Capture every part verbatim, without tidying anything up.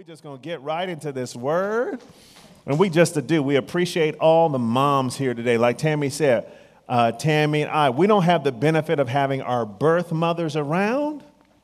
just going to get right into this word. And we just to do, we appreciate all the moms here today. Like Tammy said, uh, Tammy and I, we don't have the benefit of having our birth mothers around,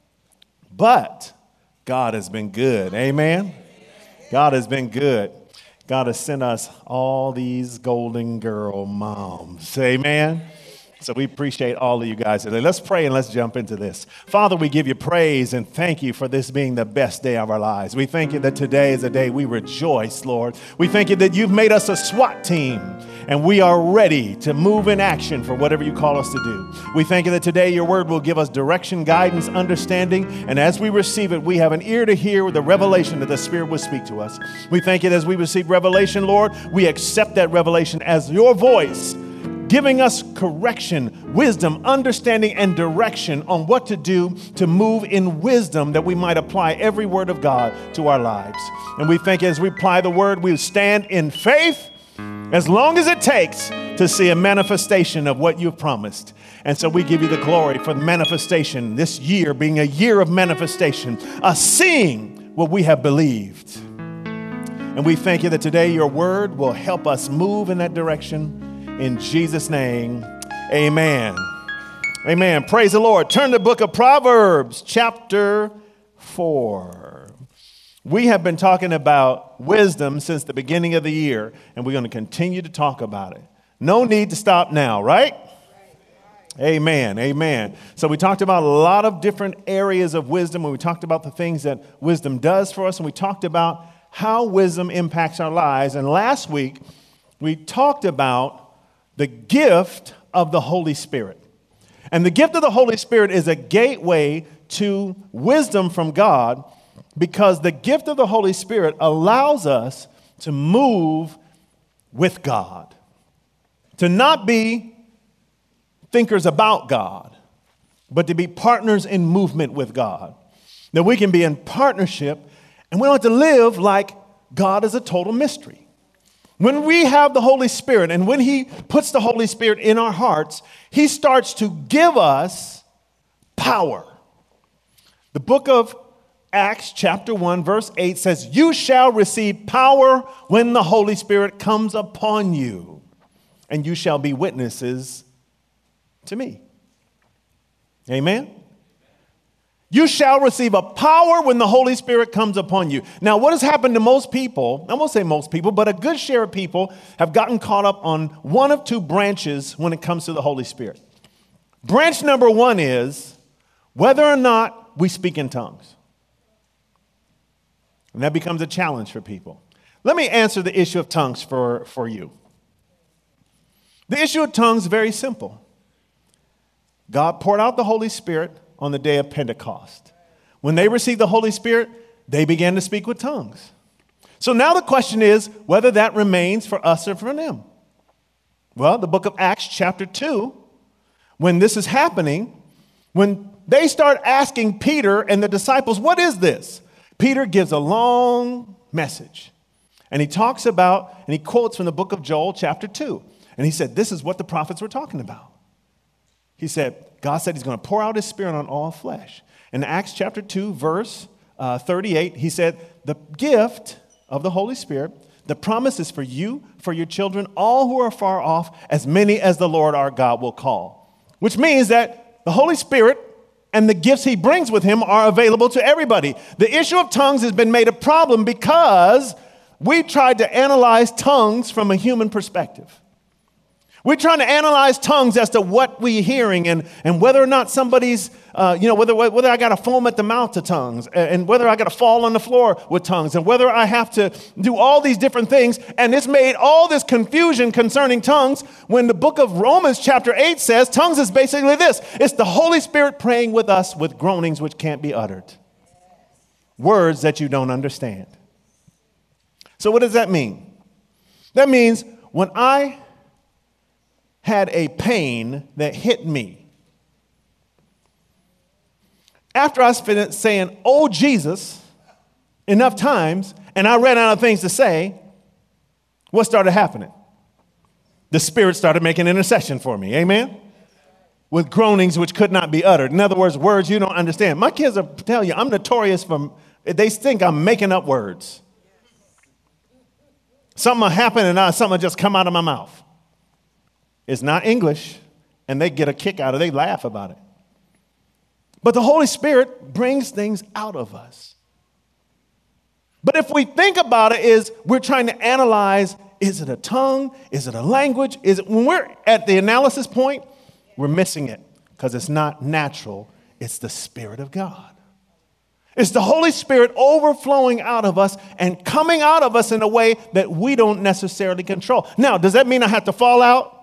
but God has been good. Amen. God has been good. God has sent us all these golden girl moms. Amen. So we appreciate all of you guys today. Let's pray and let's jump into this. Father, we give you praise and thank you for this being the best day of our lives. We thank you that today is a day we rejoice, Lord. We thank you that you've made us a SWAT team and we are ready to move in action for whatever you call us to do. We thank you that today your word will give us direction, guidance, understanding, and as we receive it, we have an ear to hear the revelation that the Spirit will speak to us. We thank you that as we receive revelation, Lord, we accept that revelation as your voice, giving us correction, wisdom, understanding, and direction on what to do to move in wisdom that we might apply every word of God to our lives. And we think as we apply the word, we stand in faith as long as it takes to see a manifestation of what you've promised. And so we give you the glory for the manifestation, this year being a year of manifestation, a seeing what we have believed. And we thank you that today your word will help us move in that direction. In Jesus' name, amen. Amen. Praise the Lord. Turn to the book of Proverbs, chapter four. We have been talking about wisdom since the beginning of the year, and we're going to continue to talk about it. No need to stop now, right? Amen. Amen. So we talked about a lot of different areas of wisdom, and we talked about the things that wisdom does for us, and we talked about how wisdom impacts our lives. And last week, we talked about the gift of the Holy Spirit. And the gift of the Holy Spirit is a gateway to wisdom from God because the gift of the Holy Spirit allows us to move with God, to not be thinkers about God, but to be partners in movement with God. That we can be in partnership and we don't have to live like God is a total mystery. When we have the Holy Spirit and when he puts the Holy Spirit in our hearts, he starts to give us power. The book of Acts chapter one verse eight says, "You shall receive power when the Holy Spirit comes upon you, and you shall be witnesses to me." Amen. You shall receive a power when the Holy Spirit comes upon you. Now, what has happened to most people, I won't say most people, but a good share of people have gotten caught up on one of two branches when it comes to the Holy Spirit. Branch number one is whether or not we speak in tongues. And that becomes a challenge for people. Let me answer the issue of tongues for, for you. The issue of tongues is very simple. God poured out the Holy Spirit on the day of Pentecost. When they received the Holy Spirit, they began to speak with tongues. So now the question is whether that remains for us or for them. Well, the book of Acts chapter two, when this is happening, when they start asking Peter and the disciples, what is this? Peter gives a long message. And he talks about, and he quotes from the book of Joel chapter two. And he said, this is what the prophets were talking about. He said, God said he's going to pour out his spirit on all flesh. In Acts chapter two, verse uh, thirty-eight, he said, the gift of the Holy Spirit, the promise is for you, for your children, all who are far off, as many as the Lord our God will call. Which means that the Holy Spirit and the gifts he brings with him are available to everybody. The issue of tongues has been made a problem because we tried to analyze tongues from a human perspective. We're trying to analyze tongues as to what we're hearing and, and whether or not somebody's, uh, you know, whether whether I got to foam at the mouth to tongues and whether I got to fall on the floor with tongues and whether I have to do all these different things. And it's made all this confusion concerning tongues when the book of Romans chapter eight says tongues is basically this. It's the Holy Spirit praying with us with groanings which can't be uttered. Words that you don't understand. So what does that mean? That means when I had a pain that hit me. After I finished saying, "Oh, Jesus," enough times, and I ran out of things to say, what started happening? The Spirit started making intercession for me. Amen? With groanings which could not be uttered. In other words, words you don't understand. My kids will tell you, I'm notorious for They think I'm making up words. Something will happen and I, something will just come out of my mouth. It's not English, and they get a kick out of it. They laugh about it. But the Holy Spirit brings things out of us. But if we think about it, is we're trying to analyze, is it a tongue? Is it a language? Is it, when we're at the analysis point, we're missing it because it's not natural. It's the Spirit of God. It's the Holy Spirit overflowing out of us and coming out of us in a way that we don't necessarily control. Now, does that mean I have to fall out?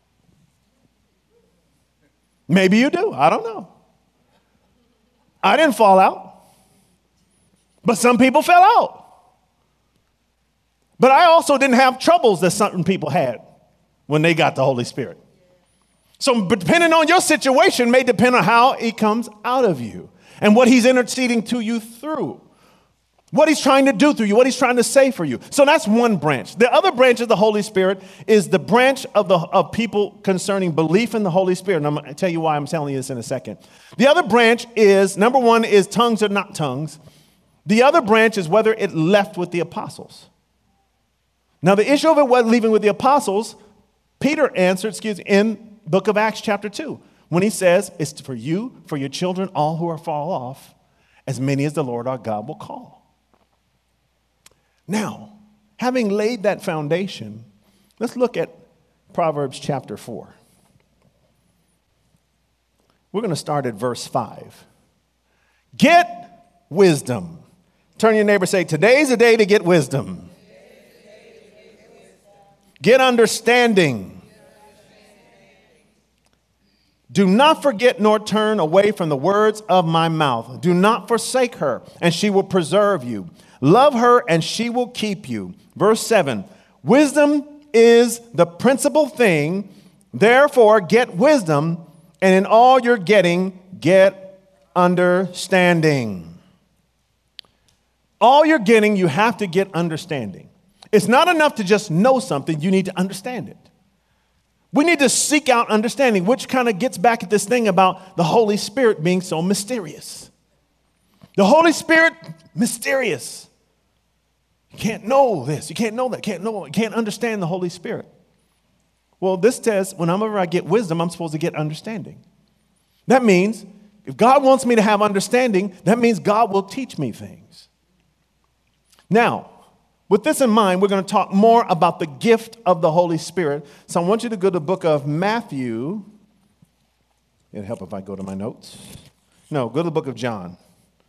Maybe you do. I don't know. I didn't fall out. But some people fell out. But I also didn't have troubles that certain people had when they got the Holy Spirit. So depending on your situation may depend on how it comes out of you and what he's interceding to you through, what he's trying to do through you, what he's trying to say for you. So that's one branch. The other branch of the Holy Spirit is the branch of the of people concerning belief in the Holy Spirit. And I'm going to tell you why I'm telling you this in a second. The other branch is, number one, is tongues or not tongues. The other branch is whether it left with the apostles. Now, the issue of it was leaving with the apostles, Peter answered, excuse me, in book of Acts chapter two, when he says, it's for you, for your children, all who are far off, as many as the Lord our God will call. Now, having laid that foundation, let's look at Proverbs chapter four. We're going to start at verse five. Get wisdom. Turn to your neighbor and say, today's the day to get wisdom. Get understanding. Do not forget nor turn away from the words of my mouth. Do not forsake her, and she will preserve you. Love her, and she will keep you. Verse seven, wisdom is the principal thing. Therefore, get wisdom, and in all you're getting, get understanding. All you're getting, you have to get understanding. It's not enough to just know something. You need to understand it. We need to seek out understanding, which kind of gets back at this thing about the Holy Spirit being so mysterious. The Holy Spirit, mysterious. You can't know this. You can't know that. Can't know. You can't understand the Holy Spirit. Well, this says whenever I get wisdom, I'm supposed to get understanding. That means if God wants me to have understanding, that means God will teach me things. Now, with this in mind, we're going to talk more about the gift of the Holy Spirit. So I want you to go to the book of Matthew. It'll help if I go to my notes. No, go to the book of John.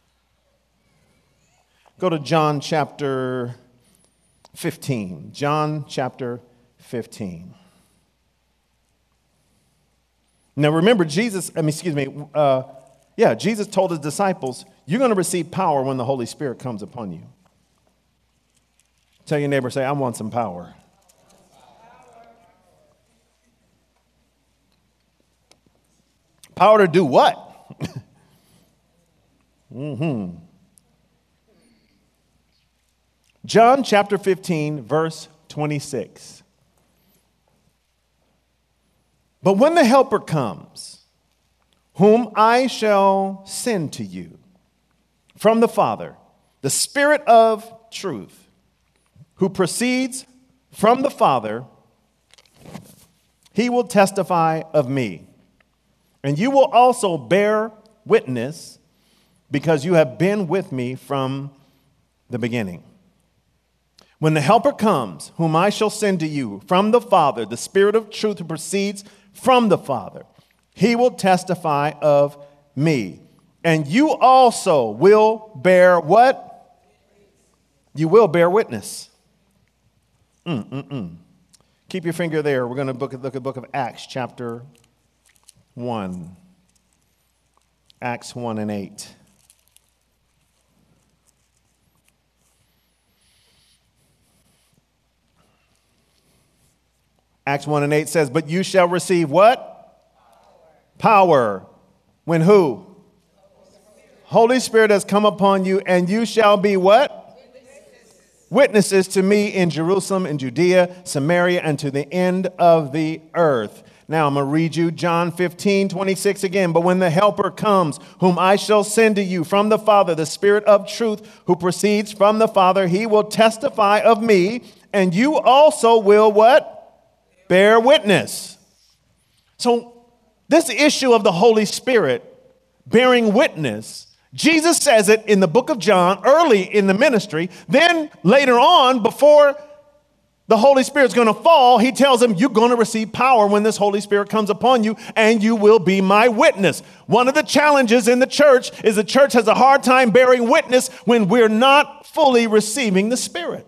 Go to John chapter fifteen. John chapter fifteen. Now remember, Jesus, I mean, excuse me, uh, yeah, Jesus told his disciples, you're going to receive power when the Holy Spirit comes upon you. Tell your neighbor, say, I want some power. Power to do what? mm-hmm. John chapter fifteen, verse twenty-six. But when the Helper comes, whom I shall send to you from the Father, the Spirit of truth, who proceeds from the Father, he will testify of me. And you will also bear witness because you have been with me from the beginning. When the Helper comes, whom I shall send to you from the Father, the Spirit of truth who proceeds from the Father, he will testify of me. And you also will bear what? You will bear witness. Mm-mm-mm. Keep your finger there. We're going to look at the book of Acts, chapter one. Acts one and eight. Acts one and eight says, but you shall receive what? Power. Power. When who? Holy Spirit has come upon you, and you shall be what? Witnesses to me in Jerusalem, in Judea, Samaria, and to the end of the earth. Now I'm going to read you John fifteen, twenty-six again. But when the Helper comes, whom I shall send to you from the Father, the Spirit of truth who proceeds from the Father, he will testify of me, and you also will what? Bear witness. So this issue of the Holy Spirit bearing witness, Jesus says it in the book of John early in the ministry. Then later on, before the Holy Spirit's going to fall, he tells them, you're going to receive power when this Holy Spirit comes upon you, and you will be my witness. One of the challenges in the church is the church has a hard time bearing witness when we're not fully receiving the Spirit.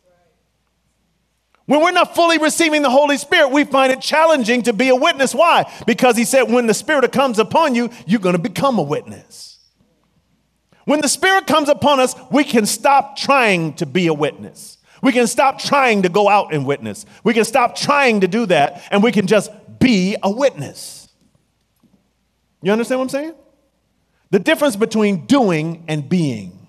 When we're not fully receiving the Holy Spirit, we find it challenging to be a witness. Why? Because he said, when the Spirit comes upon you, you're going to become a witness. When the Spirit comes upon us, we can stop trying to be a witness. We can stop trying to go out and witness. We can stop trying to do that, and we can just be a witness. You understand what I'm saying? The difference between doing and being.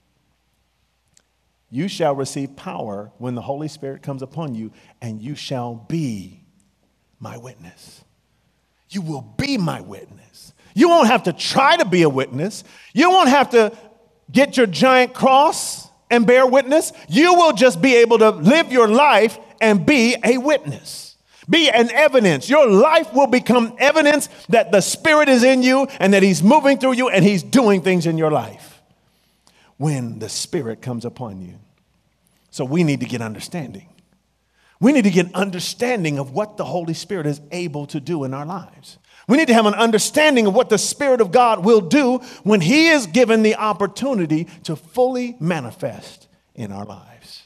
You shall receive power when the Holy Spirit comes upon you, and you shall be my witness. You will be my witness. You won't have to try to be a witness. You won't have to get your giant cross and bear witness. You will just be able to live your life and be a witness. Be an evidence. Your life will become evidence that the Spirit is in you and that he's moving through you and he's doing things in your life when the Spirit comes upon you. So we need to get understanding. We need to get understanding of what the Holy Spirit is able to do in our lives. We need to have an understanding of what the Spirit of God will do when he is given the opportunity to fully manifest in our lives.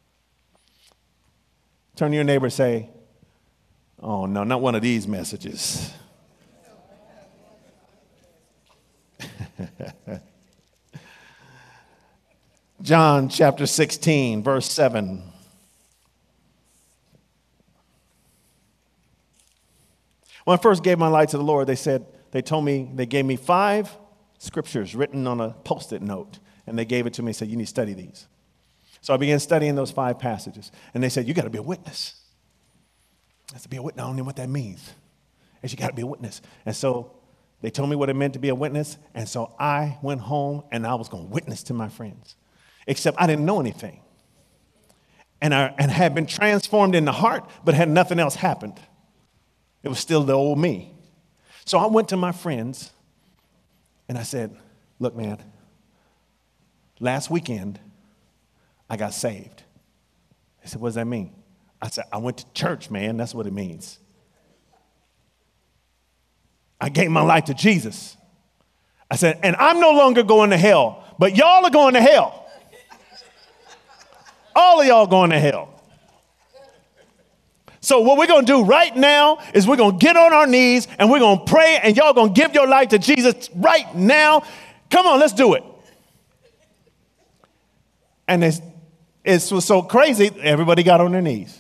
Turn to your neighbor and say, oh, no, not one of these messages. John chapter sixteen, verse seven. When I first gave my life to the Lord, they said, they told me, they gave me five scriptures written on a Post-it note, and they gave it to me and said, you need to study these. So I began studying those five passages, and they said, you got to be a witness. That's to be a witness. I don't know what that means. And you got to be a witness. And so they told me what it meant to be a witness, and so I went home, and I was going to witness to my friends, except I didn't know anything. And I and had been transformed in the heart, but had nothing else happened. It was still the old me. So I went to my friends and I said, look, man, last weekend I got saved. They said, what does that mean? I said, I went to church, man. That's what it means. I gave my life to Jesus. I said, and I'm no longer going to hell, but y'all are going to hell. All of y'all going to hell. So what we're going to do right now is we're going to get on our knees and we're going to pray, and y'all going to give your life to Jesus right now. Come on, let's do it. And it's, it was so crazy, everybody got on their knees.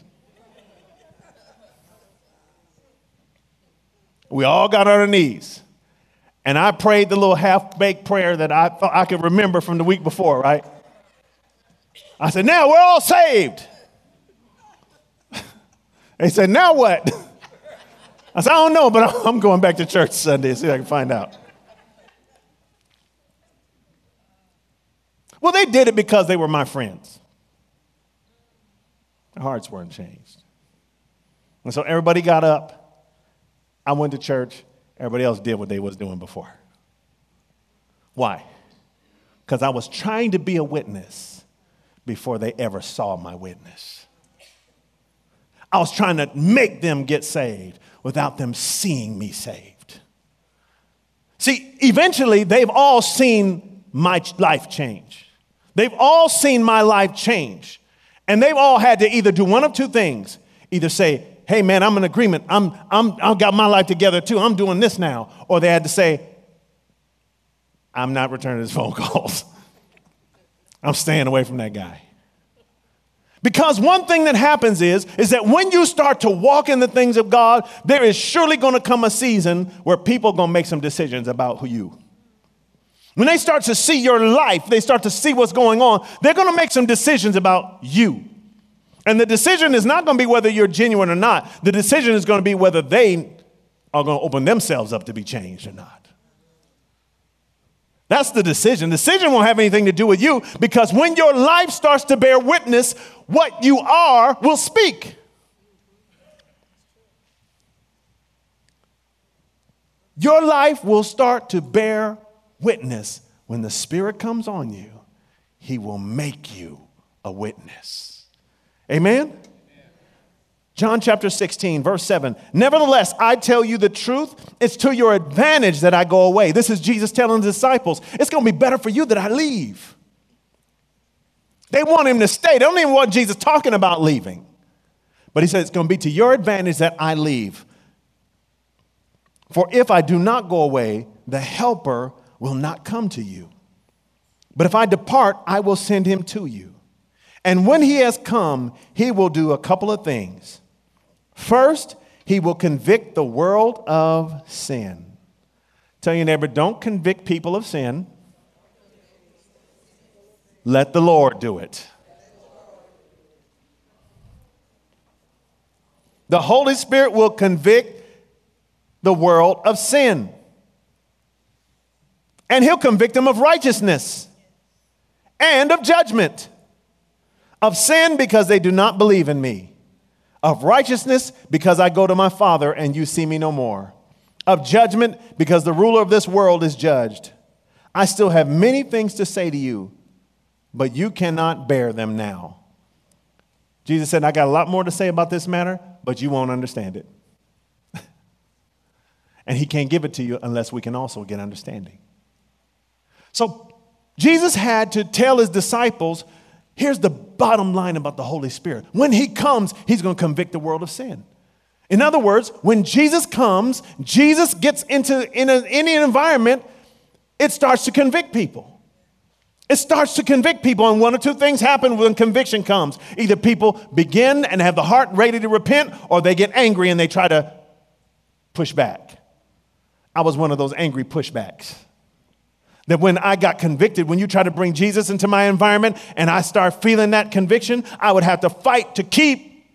We all got on our knees. And I prayed the little half-baked prayer that I thought I could remember from the week before, right? I said, now we're all saved. They said, now what? I said, I don't know, but I'm going back to church Sunday and see if I can find out. Well, they did it because they were my friends. Their hearts weren't changed. And so everybody got up. I went to church. Everybody else did what they was doing before. Why? Because I was trying to be a witness before they ever saw my witness. I was trying to make them get saved without them seeing me saved. See, eventually they've all seen my life change. They've all seen my life change. And they've all had to either do one of two things. Either say, hey man, I'm in agreement. I'm, I'm, I've got my life together too. I'm doing this now. Or they had to say, I'm not returning his phone calls. I'm staying away from that guy. Because one thing that happens is, is that when you start to walk in the things of God, there is surely going to come a season where people are going to make some decisions about who you. When they start to see your life, they start to see what's going on, they're going to make some decisions about you. And the decision is not going to be whether you're genuine or not. The decision is going to be whether they are going to open themselves up to be changed or not. That's the decision. The decision won't have anything to do with you, because when your life starts to bear witness, what you are will speak. Your life will start to bear witness. When the Spirit comes on you, He will make you a witness. Amen? John chapter sixteen, verse seven. Nevertheless, I tell you the truth. It's to your advantage that I go away. This is Jesus telling the disciples, it's going to be better for you that I leave. They want him to stay. They don't even want Jesus talking about leaving. But he said, it's going to be to your advantage that I leave. For if I do not go away, the helper will not come to you. But if I depart, I will send him to you. And when he has come, he will do a couple of things. First, he will convict the world of sin. Tell your neighbor, don't convict people of sin. Let the Lord do it. The Holy Spirit will convict the world of sin. And he'll convict them of righteousness and of judgment. Of sin, because they do not believe in me. Of righteousness, because I go to my Father and you see me no more. Of judgment, because the ruler of this world is judged. I still have many things to say to you, but you cannot bear them now. Jesus said, I got a lot more to say about this matter, but you won't understand it. And he can't give it to you unless we can also get understanding. So Jesus had to tell his disciples, here's the bottom line about the Holy Spirit. When he comes, he's going to convict the world of sin. In other words, when Jesus comes, Jesus gets into in a, any environment, it starts to convict people. It starts to convict people, and one or two things happen when conviction comes. Either people begin and have the heart ready to repent, or they get angry and they try to push back. I was one of those angry pushbacks. That when I got convicted, when you try to bring Jesus into my environment and I start feeling that conviction, I would have to fight to keep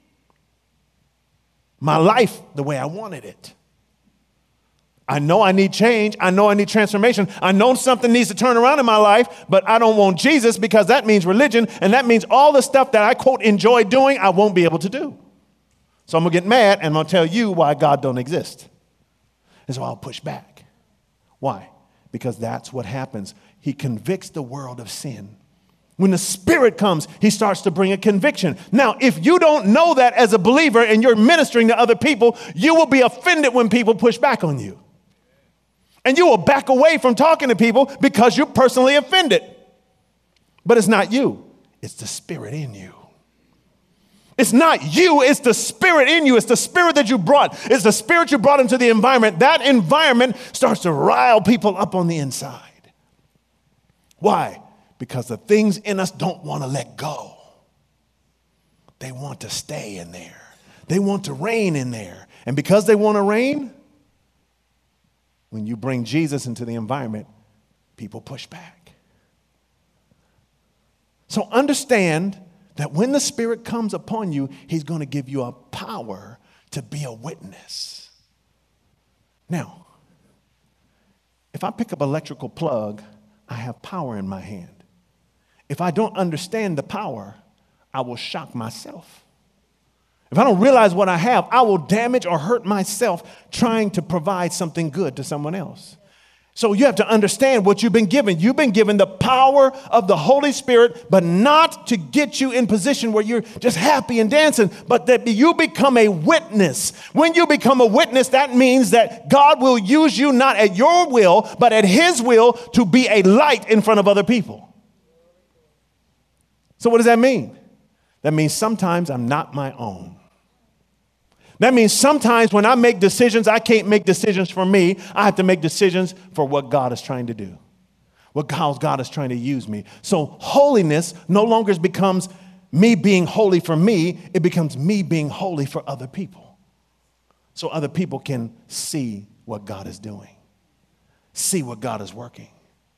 my life the way I wanted it. I know I need change. I know I need transformation. I know something needs to turn around in my life, but I don't want Jesus, because that means religion, and that means all the stuff that I, quote, enjoy doing, I won't be able to do. So I'm going to get mad, and I'm going to tell you why God don't exist. And so I'll push back. Why? Because that's what happens. He convicts the world of sin. When the Spirit comes, he starts to bring a conviction. Now, if you don't know that as a believer and you're ministering to other people, you will be offended when people push back on you. And you will back away from talking to people because you're personally offended. But it's not you. It's the Spirit in you. It's not you, it's the Spirit in you. It's the Spirit that you brought. It's the Spirit you brought into the environment. That environment starts to rile people up on the inside. Why? Because the things in us don't want to let go. They want to stay in there. They want to reign in there. And because they want to reign, when you bring Jesus into the environment, people push back. So understand that when the Spirit comes upon you, he's going to give you a power to be a witness. Now, if I pick up an electrical plug, I have power in my hand. If I don't understand the power, I will shock myself. If I don't realize what I have, I will damage or hurt myself trying to provide something good to someone else. So you have to understand what you've been given. You've been given the power of the Holy Spirit, but not to get you in position where you're just happy and dancing, but that you become a witness. When you become a witness, that means that God will use you not at your will, but at his will to be a light in front of other people. So what does that mean? That means sometimes I'm not my own. That means sometimes when I make decisions, I can't make decisions for me. I have to make decisions for what God is trying to do, what God is trying to use me. So holiness no longer becomes me being holy for me. It becomes me being holy for other people. So other people can see what God is doing, see what God is working.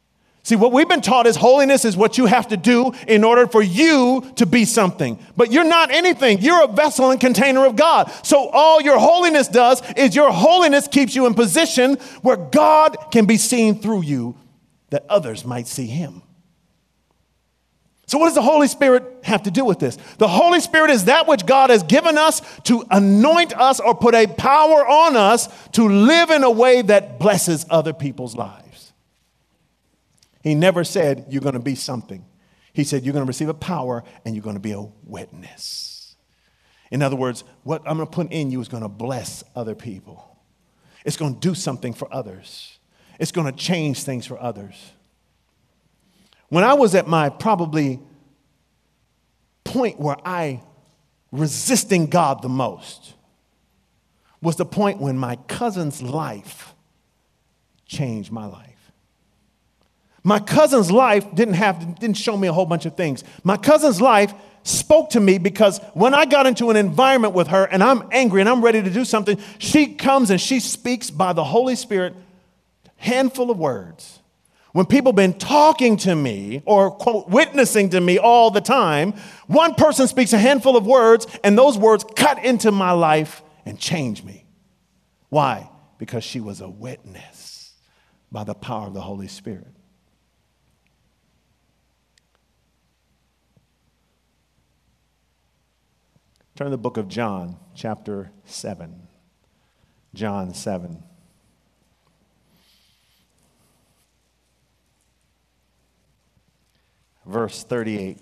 See, what we've been taught is holiness is what you have to do in order for you to be something. But you're not anything. You're a vessel and container of God. So all your holiness does is your holiness keeps you in position where God can be seen through you, that others might see him. So what does the Holy Spirit have to do with this? The Holy Spirit is that which God has given us to anoint us or put a power on us to live in a way that blesses other people's lives. He never said you're going to be something. He said you're going to receive a power and you're going to be a witness. In other words, what I'm going to put in you is going to bless other people. It's going to do something for others. It's going to change things for others. When I was at my probably point where I resisting God the most was the point when my cousin's life changed my life. My cousin's life didn't have, didn't show me a whole bunch of things. My cousin's life spoke to me because when I got into an environment with her and I'm angry and I'm ready to do something, she comes and she speaks by the Holy Spirit, handful of words. When people have been talking to me or, quote, witnessing to me all the time, one person speaks a handful of words and those words cut into my life and change me. Why? Because she was a witness by the power of the Holy Spirit. Turn to the book of John, chapter seven. John seven. Verse thirty-eight.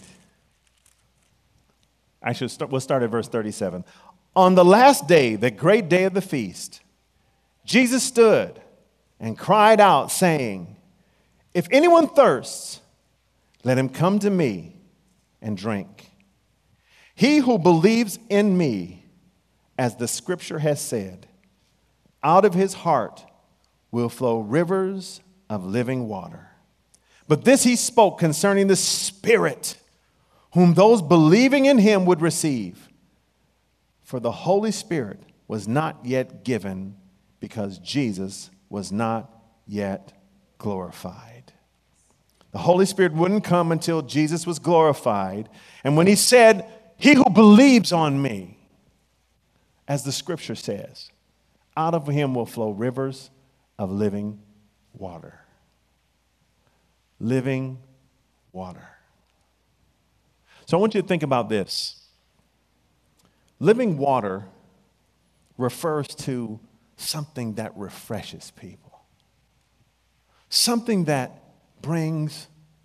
I should start, we'll start at verse thirty-seven. On the last day, the great day of the feast, Jesus stood and cried out, saying, if anyone thirsts, let him come to me and drink. He who believes in me, as the scripture has said, out of his heart will flow rivers of living water. But this he spoke concerning the Spirit, whom those believing in him would receive. For the Holy Spirit was not yet given because Jesus was not yet glorified. The Holy Spirit wouldn't come until Jesus was glorified. And when he said, he who believes on me, as the scripture says, out of him will flow rivers of living water. Living water. So I want you to think about this. Living water refers to something that refreshes people. Something that brings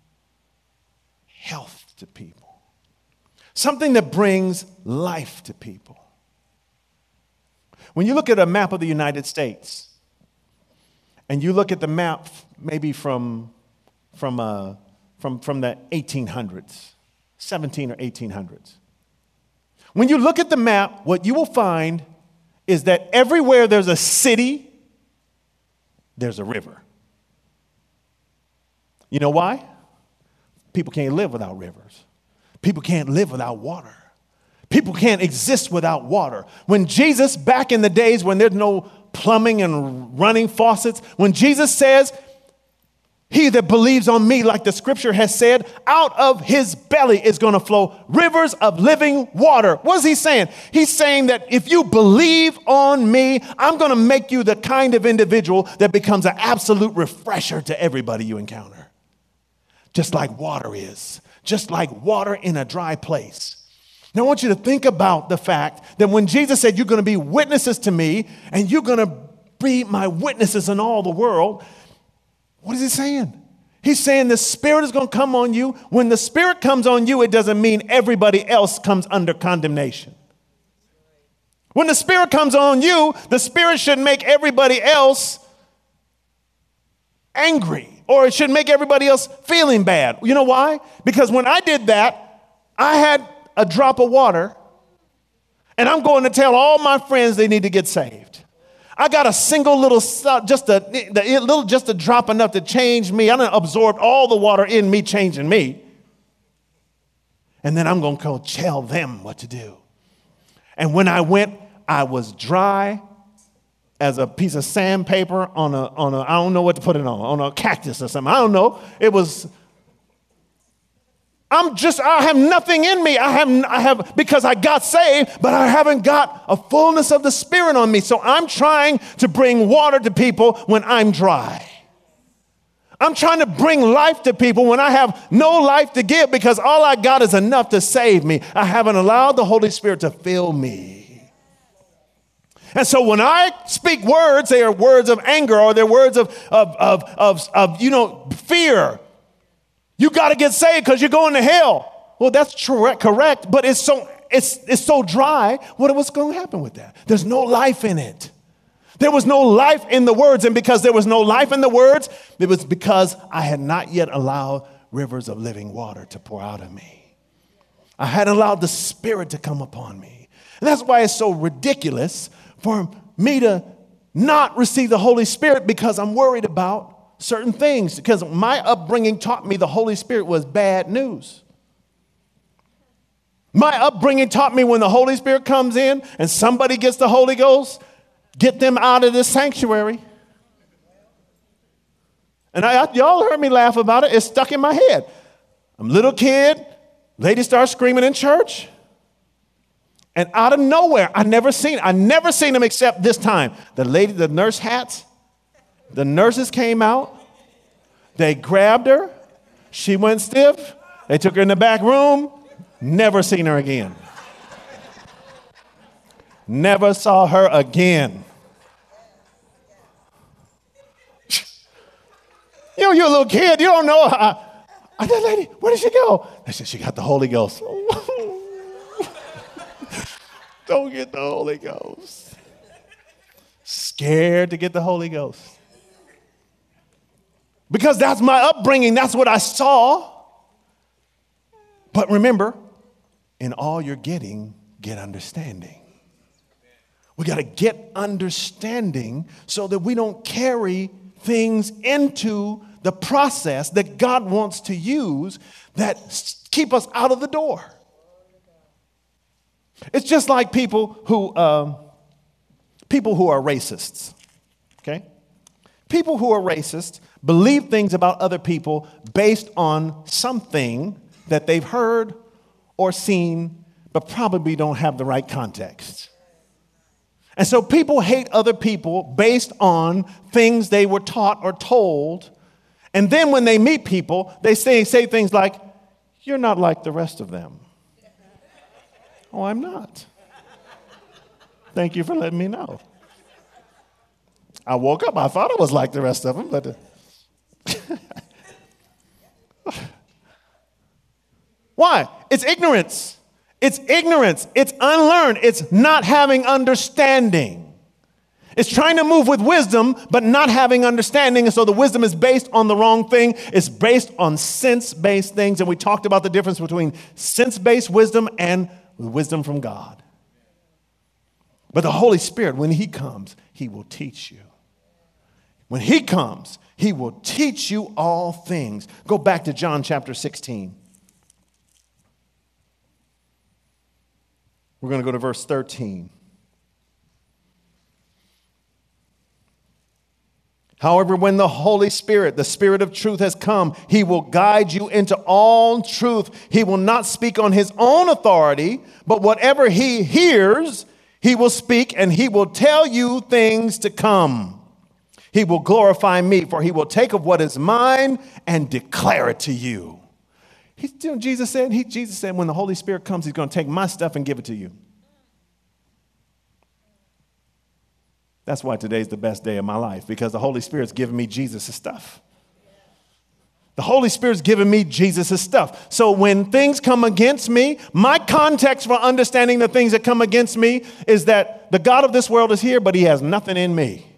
health to people. Something that brings life to people. When you look at a map of the United States, and you look at the map maybe from From, uh, from, from the eighteen hundreds, seventeen or eighteen hundreds. When you look at the map, what you will find is that everywhere there's a city, there's a river. You know why? People can't live without rivers. People can't live without water. People can't exist without water. When Jesus, back in the days when there's no plumbing and running faucets, when Jesus says, he that believes on me, like the scripture has said, out of his belly is going to flow rivers of living water. What is he saying? He's saying that if you believe on me, I'm going to make you the kind of individual that becomes an absolute refresher to everybody you encounter. Just like water is. Just like water in a dry place. Now I want you to think about the fact that when Jesus said you're going to be witnesses to me and you're going to be my witnesses in all the world, what is he saying? He's saying the Spirit is going to come on you. When the Spirit comes on you, it doesn't mean everybody else comes under condemnation. When the Spirit comes on you, the Spirit should make everybody else angry, or it should make everybody else feeling bad. You know why? Because when I did that, I had a drop of water, and I'm going to tell all my friends they need to get saved. I got a single little, just a, a little, just a drop enough to change me. I done absorbed all the water in me, changing me. And then I'm going to go tell them what to do. And when I went, I was dry as a piece of sandpaper on a, on a, I don't know what to put it on, on a cactus or something. I don't know. It was, I'm just, I have nothing in me. I have, I have, because I got saved, but I haven't got a fullness of the Spirit on me. So I'm trying to bring water to people when I'm dry. I'm trying to bring life to people when I have no life to give because all I got is enough to save me. I haven't allowed the Holy Spirit to fill me. And so when I speak words, they are words of anger or they're words of, of, of, of, of you know, fear. You got to get saved because you're going to hell. Well, that's correct, correct, but it's so, it's, it's so dry. What was going to happen with that? There's no life in it. There was no life in the words, and because there was no life in the words, it was because I had not yet allowed rivers of living water to pour out of me. I hadn't allowed the Spirit to come upon me. And that's why it's so ridiculous for me to not receive the Holy Spirit because I'm worried about certain things, because my upbringing taught me the Holy Spirit was bad news. My upbringing taught me when the Holy Spirit comes in and somebody gets the Holy Ghost, get them out of this sanctuary. And I, y'all heard me laugh about it. It's stuck in my head. I'm a little kid. Lady starts screaming in church. And out of nowhere, I never seen, I never seen them except this time. The lady, the nurse hats, the nurses came out. They grabbed her. She went stiff. They took her in the back room. Never seen her again. Never saw her again. You know, you're a little kid. You don't know. I, I said, lady, where did she go? They said, she got the Holy Ghost. Don't get the Holy Ghost. Scared to get the Holy Ghost. Because that's my upbringing. That's what I saw. But remember, in all you're getting, get understanding. We got to get understanding so that we don't carry things into the process that God wants to use that keep us out of the door. It's just like people who um, people who are racists. Okay, people who are racist believe things about other people based on something that they've heard or seen, but probably don't have the right context. And so people hate other people based on things they were taught or told. And then when they meet people, they say, say things like, you're not like the rest of them. Oh, I'm not. Thank you for letting me know. I woke up, I thought I was like the rest of them, but... Uh... Why? It's ignorance. It's ignorance. It's unlearned. It's not having understanding. It's trying to move with wisdom, but not having understanding. And so the wisdom is based on the wrong thing. It's based on sense-based things. And we talked about the difference between sense-based wisdom and wisdom from God. But the Holy Spirit, when he comes, he will teach you. When he comes, he will teach you all things. Go back to John chapter sixteen. We're going to go to verse thirteen. However, when the Holy Spirit, the Spirit of truth has come, he will guide you into all truth. He will not speak on his own authority, but whatever he hears, he will speak, and he will tell you things to come. He will glorify me, for he will take of what is mine and declare it to you. He, you know, Jesus said, he, Jesus said, when the Holy Spirit comes, he's going to take my stuff and give it to you. That's why today's the best day of my life, because the Holy Spirit's giving me Jesus' stuff. The Holy Spirit's giving me Jesus' stuff. So when things come against me, my context for understanding the things that come against me is that the God of this world is here, but he has nothing in me.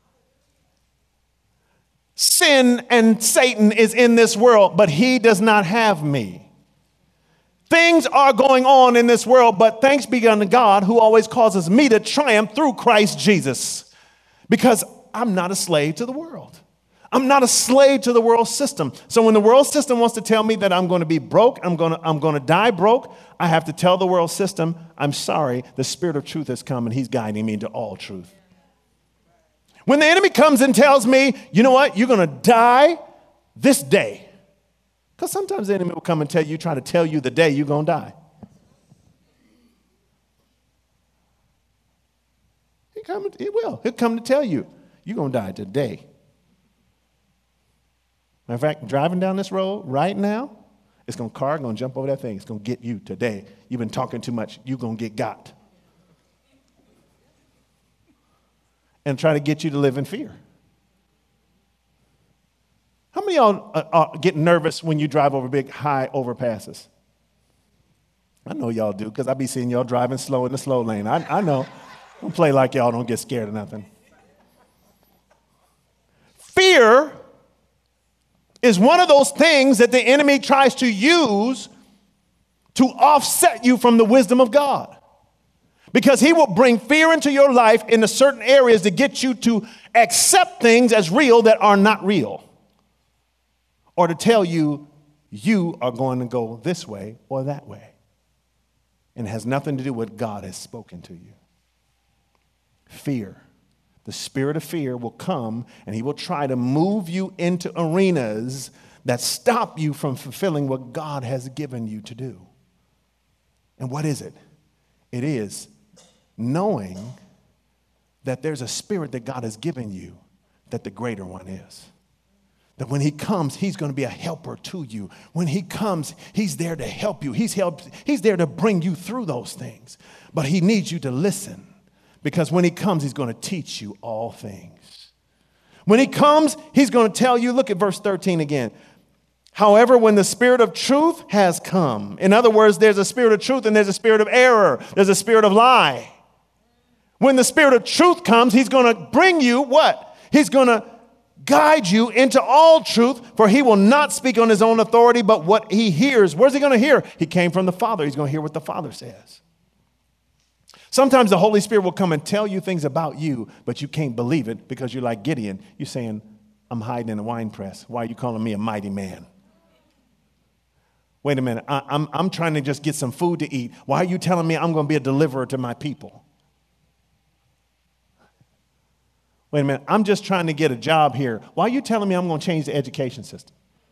Sin and Satan is in this world, but he does not have me. Things are going on in this world, but thanks be unto God who always causes me to triumph through Christ Jesus, because I'm not a slave to the world. I'm not a slave to the world system. So when the world system wants to tell me that I'm going to be broke, I'm going to, I'm going to die broke, I have to tell the world system, I'm sorry, the Spirit of truth has come and he's guiding me into all truth. When the enemy comes and tells me, you know what, you're going to die this day. Because sometimes the enemy will come and tell you, trying to tell you the day you're going to die. He, come, he will. He'll come to tell you, you're going to die today. Matter of fact, driving down this road right now, it's going to car going to jump over that thing. It's going to get you today. You've been talking too much. You're going to get got. And try to get you to live in fear. How many of y'all uh, uh, get nervous when you drive over big, high overpasses? I know y'all do, because I be seeing y'all driving slow in the slow lane. I, I know. Don't play like y'all don't get scared of nothing. Fear is one of those things that the enemy tries to use to offset you from the wisdom of God. Because he will bring fear into your life in certain areas to get you to accept things as real that are not real. Or to tell you, you are going to go this way or that way. And it has nothing to do with what God has spoken to you. Fear. The spirit of fear will come and he will try to move you into arenas that stop you from fulfilling what God has given you to do. And what is it? It is knowing that there's a spirit that God has given you that the greater one is. That when he comes, he's going to be a helper to you. When he comes, he's there to help you. He's, helped, he's there to bring you through those things. But he needs you to listen. Because when he comes, he's going to teach you all things. When he comes, he's going to tell you, look at verse thirteen again. However, when the spirit of truth has come, in other words, there's a spirit of truth and there's a spirit of error. There's a spirit of lie. When the spirit of truth comes, he's going to bring you what? He's going to guide you into all truth, for he will not speak on his own authority, but what he hears. Where's he going to hear? He came from the Father. He's going to hear what the Father says. Sometimes the Holy Spirit will come and tell you things about you, but you can't believe it because you're like Gideon. You're saying, I'm hiding in the wine press. Why are you calling me a mighty man? Wait a minute. I, I'm, I'm trying to just get some food to eat. Why are you telling me I'm going to be a deliverer to my people? Wait a minute. I'm just trying to get a job here. Why are you telling me I'm going to change the education system?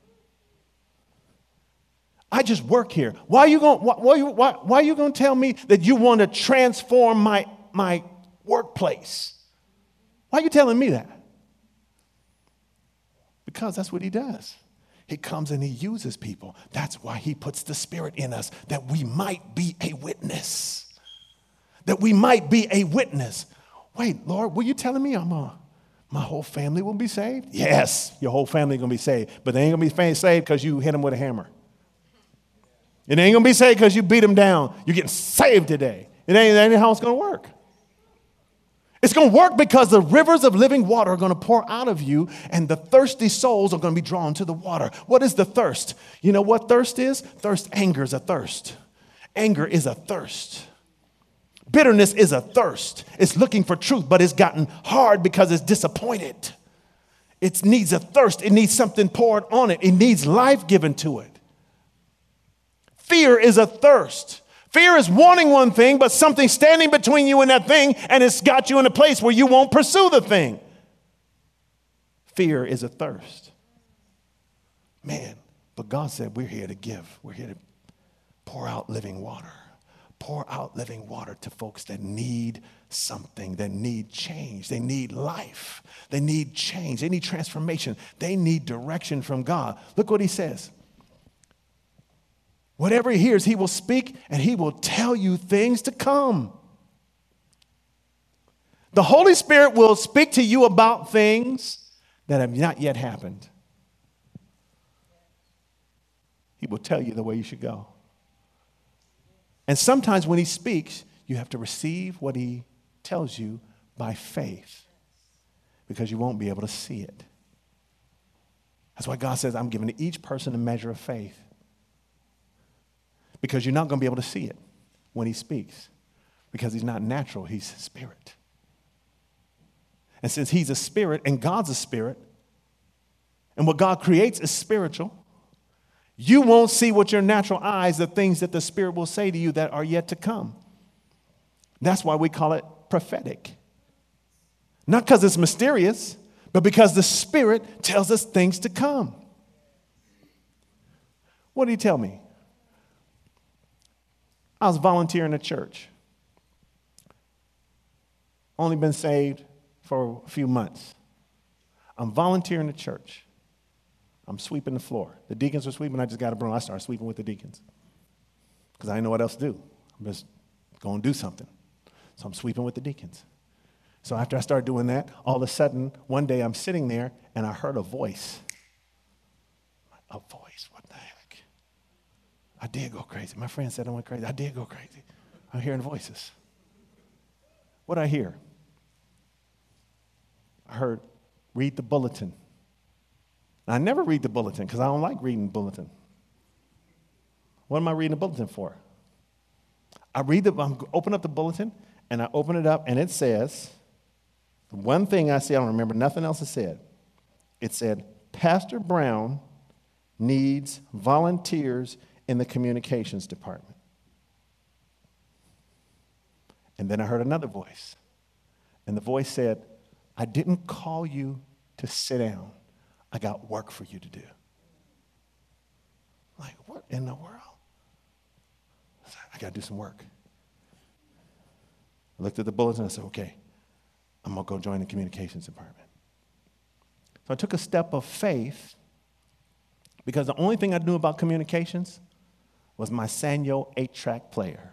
I just work here. Why are you going, why, why, why, why are you going to tell me that you want to transform my, my workplace? Why are you telling me that? Because that's what he does. He comes and he uses people. That's why he puts the Spirit in us, that we might be a witness. That we might be a witness. Wait, Lord, were you telling me I'm a, my whole family will be saved? Yes, your whole family going to be saved. But they ain't going to be saved because you hit them with a hammer. It ain't going to be saved because you beat them down. You're getting saved today. It ain't, that ain't how it's going to work. It's going to work because the rivers of living water are going to pour out of you, and the thirsty souls are going to be drawn to the water. What is the thirst? You know what thirst is? Thirst, anger is a thirst. Anger is a thirst. Bitterness is a thirst. It's looking for truth, but it's gotten hard because it's disappointed. It needs a thirst. It needs something poured on it. It needs life given to it. Fear is a thirst. Fear is wanting one thing, but something standing between you and that thing, and it's got you in a place where you won't pursue the thing. Fear is a thirst. Man, but God said we're here to give. We're here to pour out living water. Pour out living water to folks that need something, that need change. They need life. They need change. They need transformation. They need direction from God. Look what he says. Whatever he hears, he will speak, and he will tell you things to come. The Holy Spirit will speak to you about things that have not yet happened. He will tell you the way you should go. And sometimes when he speaks, you have to receive what he tells you by faith, because you won't be able to see it. That's why God says, I'm giving to each person a measure of faith. Because you're not going to be able to see it when he speaks. Because he's not natural, he's spirit. And since he's a spirit and God's a spirit, and what God creates is spiritual, you won't see with your natural eyes the things that the Spirit will say to you that are yet to come. That's why we call it prophetic. Not because it's mysterious, but because the Spirit tells us things to come. What did he tell me? I was volunteering at church. Only been saved for a few months. I'm volunteering at church. I'm sweeping the floor. The deacons were sweeping. I just got a broom. I started sweeping with the deacons because I didn't know what else to do. I'm just going to do something. So I'm sweeping with the deacons. So after I started doing that, all of a sudden, one day I'm sitting there and I heard a voice. A voice, what the heck? I did go crazy. My friend said I went crazy. I did go crazy. I'm hearing voices. What did I hear? I heard, read the bulletin. Now, I never read the bulletin because I don't like reading the bulletin. What am I reading the bulletin for? I read the, I open up the bulletin and I open it up and it says, one thing I see, I don't remember nothing else it said. It said, Pastor Brown needs volunteers in the communications department. And then I heard another voice. And the voice said, I didn't call you to sit down. I got work for you to do. Like, what in the world? I said, I got to do some work. I looked at the bulletin and I said, okay, I'm going to go join the communications department. So I took a step of faith because the only thing I knew about communications was my Sanyo eight-track player.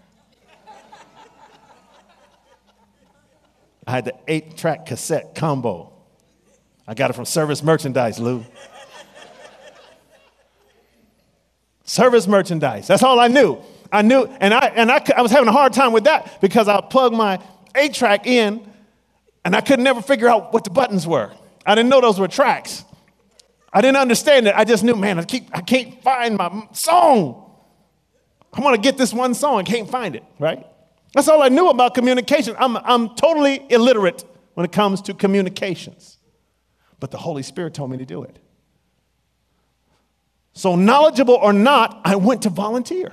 I had the eight-track cassette combo. I got it from Service Merchandise, Lou. Service Merchandise. That's all I knew. I knew, and I and I, I was having a hard time with that because I plugged my eight-track in, and I could never figure out what the buttons were. I didn't know those were tracks. I didn't understand it. I just knew, man, I keep I can't find my song. I want to get this one song. I can't find it, right? That's all I knew about communication. I'm, I'm totally illiterate when it comes to communications. But the Holy Spirit told me to do it. So knowledgeable or not, I went to volunteer.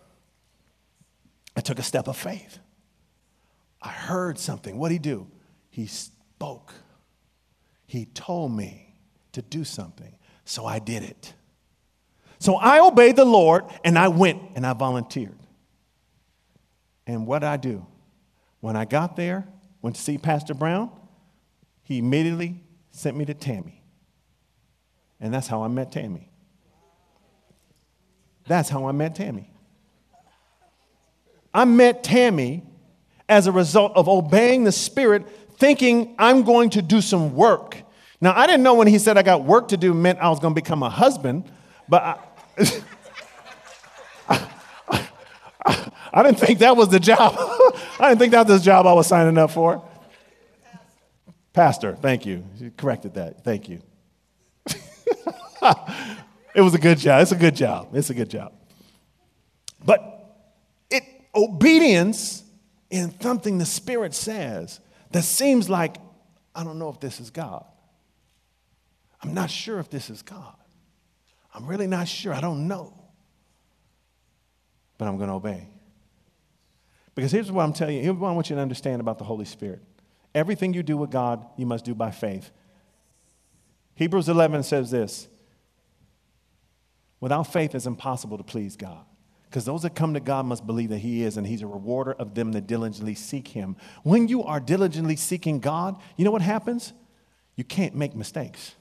I took a step of faith. I heard something. What did he do? He spoke. He told me to do something. So I did it. So I obeyed the Lord and I went and I volunteered. And what did I do? When I got there, went to see Pastor Brown, he immediately sent me to Tammy. And that's how I met Tammy. That's how I met Tammy. I met Tammy as a result of obeying the Spirit, thinking I'm going to do some work. Now, I didn't know when he said I got work to do meant I was going to become a husband, but I, I, I, I didn't think that was the job. I didn't think that was the job I was signing up for. Pastor, thank you. You corrected that. Thank you. It was a good job. It's a good job. It's a good job. But it obedience in something the Spirit says that seems like, I don't know if this is God. I'm not sure if this is God. I'm really not sure. I don't know. But I'm going to obey. Because here's what I'm telling you. Here's what I want you to understand about the Holy Spirit. Everything you do with God, you must do by faith. Hebrews eleven says this. Without faith, it's impossible to please God. Because those that come to God must believe that he is, and he's a rewarder of them that diligently seek him. When you are diligently seeking God, you know what happens? You can't make mistakes.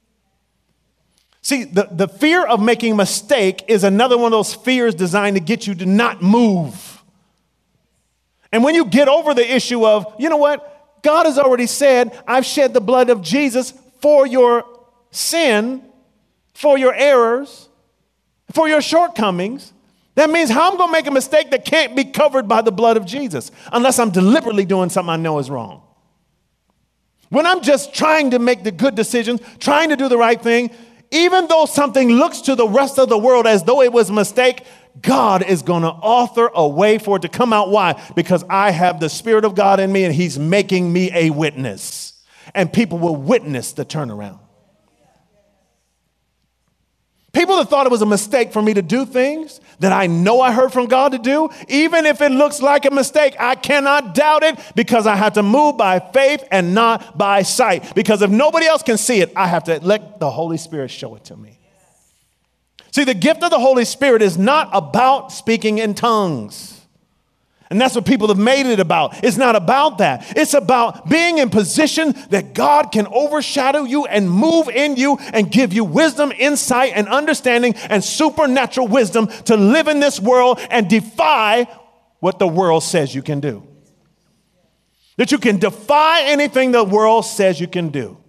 See, the, the fear of making a mistake is another one of those fears designed to get you to not move. And when you get over the issue of, you know what? God has already said, I've shed the blood of Jesus for your sin, for your errors, for your shortcomings. That means how I'm going to make a mistake that can't be covered by the blood of Jesus unless I'm deliberately doing something I know is wrong. When I'm just trying to make the good decisions, trying to do the right thing, even though something looks to the rest of the world as though it was a mistake, God is going to author a way for it to come out. Why? Because I have the Spirit of God in me and he's making me a witness. And people will witness the turnaround. People have thought it was a mistake for me to do things that I know I heard from God to do. Even if it looks like a mistake, I cannot doubt it because I have to move by faith and not by sight. Because if nobody else can see it, I have to let the Holy Spirit show it to me. See, the gift of the Holy Spirit is not about speaking in tongues. And that's what people have made it about. It's not about that. It's about being in position that God can overshadow you and move in you and give you wisdom, insight, and understanding and supernatural wisdom to live in this world and defy what the world says you can do. That you can defy anything the world says you can do.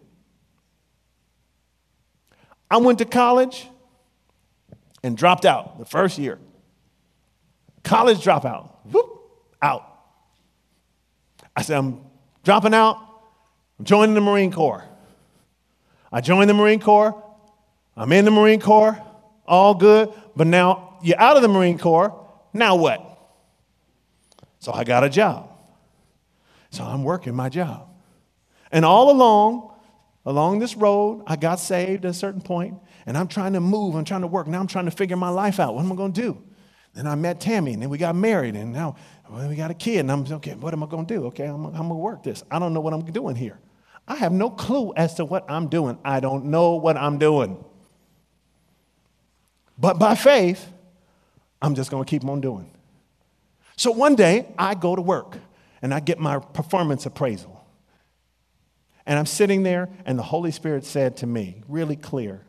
I went to college and dropped out the first year. College dropout. Whoop. Out. I said, I'm dropping out. I'm joining the Marine Corps. I joined the Marine Corps. I'm in the Marine Corps. All good. But now you're out of the Marine Corps. Now what? So I got a job. So I'm working my job. And all along, along this road, I got saved at a certain point, and I'm trying to move. I'm trying to work. Now I'm trying to figure my life out. What am I going to do? Then I met Tammy, and then we got married, and now well, we got a kid. And I'm okay, what am I going to do? Okay, I'm, I'm going to work this. I don't know what I'm doing here. I have no clue as to what I'm doing. I don't know what I'm doing. But by faith, I'm just going to keep on doing. So one day, I go to work, and I get my performance appraisal. And I'm sitting there, and the Holy Spirit said to me, really clear,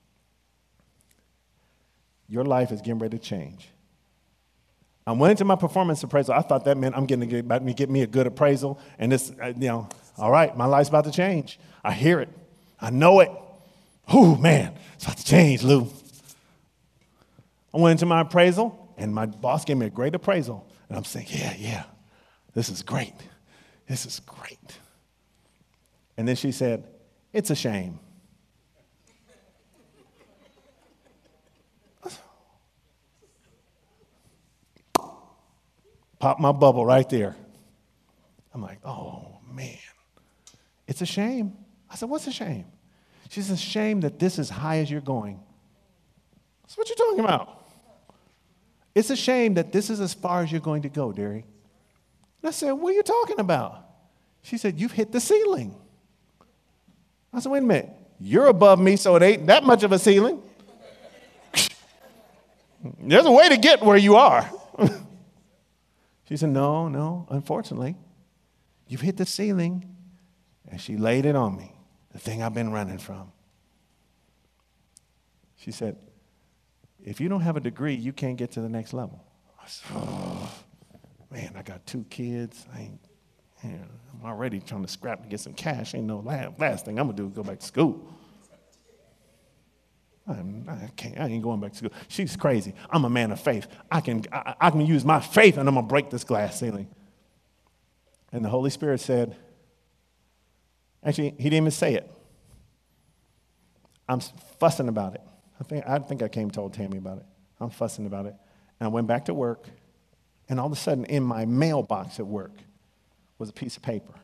your life is getting ready to change. I went into my performance appraisal. I thought that meant I'm getting to get, me, get me a good appraisal. And this, uh, you know, all right, my life's about to change. I hear it. I know it. Ooh, man, it's about to change, Lou. I went into my appraisal, and my boss gave me a great appraisal. And I'm saying, yeah, yeah, this is great. This is great. And then she said, it's a shame. Pop my bubble right there. I'm like, oh, man, it's a shame. I said, what's a shame? She said, shame that this is high as you're going. That's what you're talking about. It's a shame that this is as far as you're going to go, dearie. And I said, what are you talking about? She said, you've hit the ceiling. I said, wait a minute. You're above me, so it ain't that much of a ceiling. There's a way to get where you are. She said, no, no, unfortunately, you've hit the ceiling. And she laid it on me, the thing I've been running from. She said, if you don't have a degree, you can't get to the next level. I said, oh, man, I got two kids. I ain't, man, I'm already trying to scrap to get some cash. Ain't no last, last thing I'm going to do is go back to school. I'm, I can't. I ain't going back to school. She's crazy. I'm a man of faith. I can. I, I can use my faith, and I'm gonna break this glass ceiling. And the Holy Spirit said, actually, He didn't even say it. I'm fussing about it. I think. I think I came told Tammy about it. I'm fussing about it, and I went back to work, and all of a sudden, in my mailbox at work, was a piece of paper,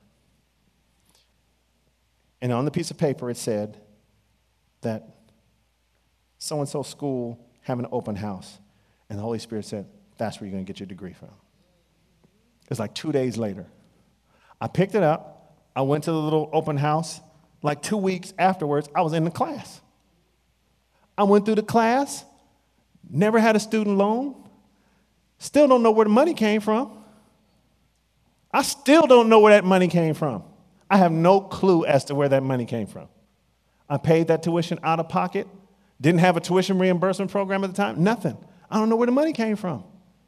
and on the piece of paper it said that so-and-so school having an open house. And the Holy Spirit said, that's where you're going to get your degree from. It was like two days later. I picked it up. I went to the little open house. Like two weeks afterwards, I was in the class. I went through the class, never had a student loan, still don't know where the money came from. I still don't know where that money came from. I have no clue as to where that money came from. I paid that tuition out of pocket. Didn't have a tuition reimbursement program at the time. Nothing. I don't know where the money came from.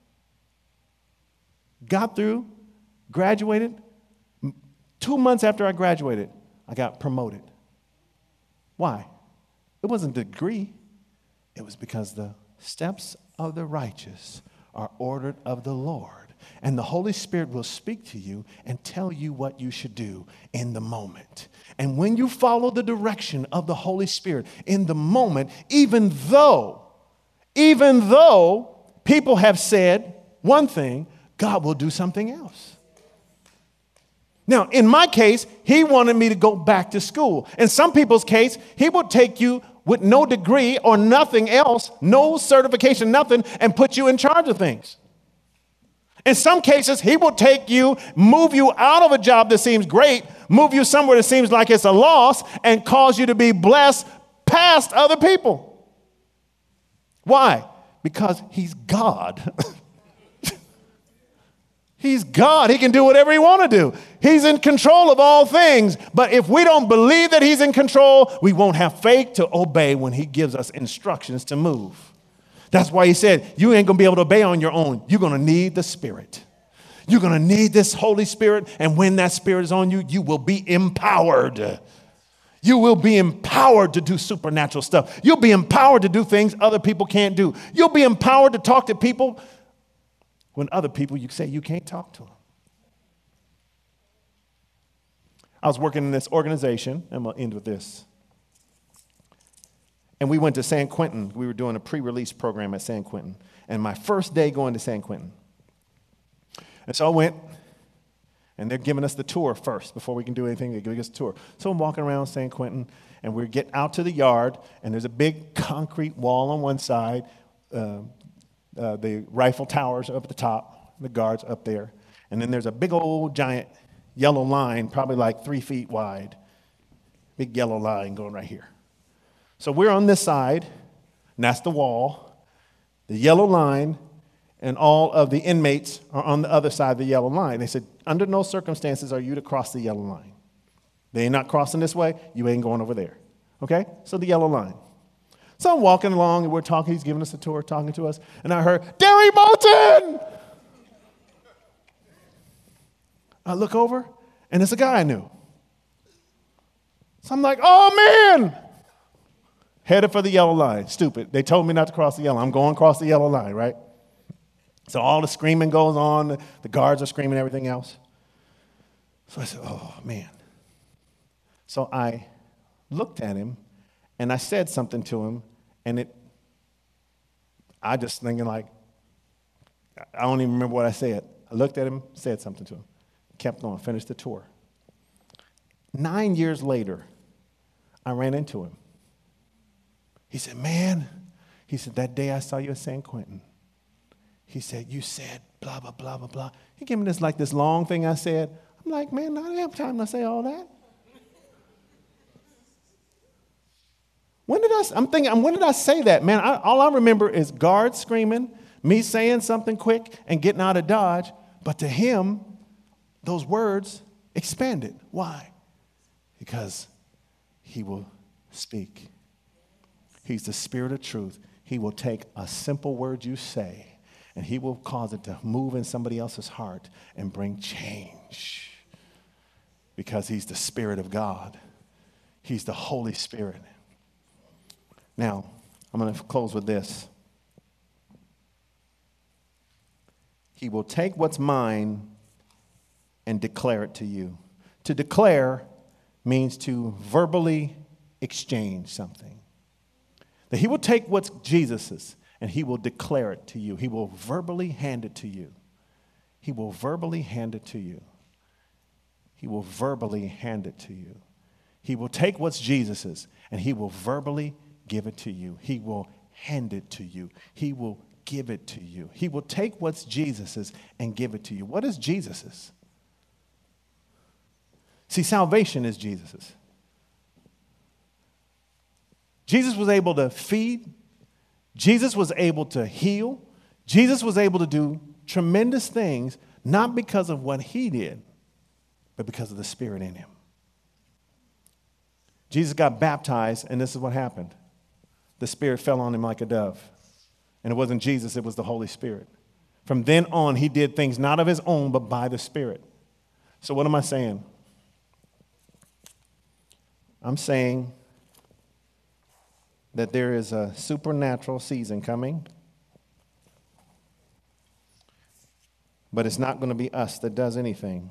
Got through, graduated. Two months after I graduated, I got promoted. Why? It wasn't the degree. It was because the steps of the righteous are ordered of the Lord. And the Holy Spirit will speak to you and tell you what you should do in the moment. And when you follow the direction of the Holy Spirit in the moment, even though, even though people have said one thing, God will do something else. Now, in my case, He wanted me to go back to school. In some people's case, He will take you with no degree or nothing else, no certification, nothing, and put you in charge of things. In some cases, he will take you, move you out of a job that seems great, move you somewhere that seems like it's a loss, and cause you to be blessed past other people. Why? Because he's God. He's God. He can do whatever he wants to do. He's in control of all things. But if we don't believe that he's in control, we won't have faith to obey when he gives us instructions to move. That's why he said, you ain't going to be able to obey on your own. You're going to need the Spirit. You're going to need this Holy Spirit. And when that Spirit is on you, you will be empowered. You will be empowered to do supernatural stuff. You'll be empowered to do things other people can't do. You'll be empowered to talk to people when other people, you say you can't talk to them. I was working in this organization, and I'll end with this. And we went to San Quentin. We were doing a pre-release program at San Quentin. And my first day going to San Quentin. And so I went, and they're giving us the tour first. Before we can do anything, they're giving us a tour. So I'm walking around San Quentin, and we get out to the yard, and there's a big concrete wall on one side, uh, Uh, the rifle towers up at the top, the guards up there. And then there's a big old giant yellow line, probably like three feet wide. Big yellow line going right here. So we're on this side, and that's the wall. The yellow line, and all of the inmates are on the other side of the yellow line. They said, under no circumstances are you to cross the yellow line. They ain't not crossing this way, you ain't going over there. Okay? So the yellow line. So I'm walking along, and we're talking. He's giving us a tour, talking to us. And I heard, Derry Moulton! I look over, and it's a guy I knew. So I'm like, oh, man! Headed for the yellow line. Stupid. They told me not to cross the yellow. I'm going across the yellow line, right? So all the screaming goes on. The guards are screaming, everything else. So I said, oh, man. So I looked at him, and I said something to him. And it, I just thinking like, I don't even remember what I said. I looked at him, said something to him, kept on, finished the tour. Nine years later, I ran into him. He said, man, he said, that day I saw you at San Quentin, he said, you said blah, blah, blah, blah, blah. He gave me this like this long thing I said. I'm like, man, I don't have time to say all that. When did I, I'm thinking, when did I say that, man? I, all I remember is guards screaming, me saying something quick and getting out of Dodge. But to him, those words expanded. Why? Because he will speak. He's the Spirit of truth. He will take a simple word you say, and he will cause it to move in somebody else's heart and bring change. Because he's the Spirit of God. He's the Holy Spirit. Now, I'm going to close with this. He will take what's mine and declare it to you. To declare means to verbally exchange something. That he will take what's Jesus's and he will declare it to you. He will verbally hand it to you. He will verbally hand it to you. He will verbally hand it to you. He will take what's Jesus's and he will verbally give it to you. He will hand it to you. He will give it to you. He will take what's Jesus's and give it to you. What is Jesus's? See, salvation is Jesus's. Jesus was able to feed. Jesus was able to heal. Jesus was able to do tremendous things, not because of what he did, but because of the Spirit in him. Jesus got baptized, and this is what happened. The Spirit fell on him like a dove. And it wasn't Jesus, it was the Holy Spirit. From then on, he did things not of his own, but by the Spirit. So what am I saying? I'm saying that there is a supernatural season coming, but it's not going to be us that does anything.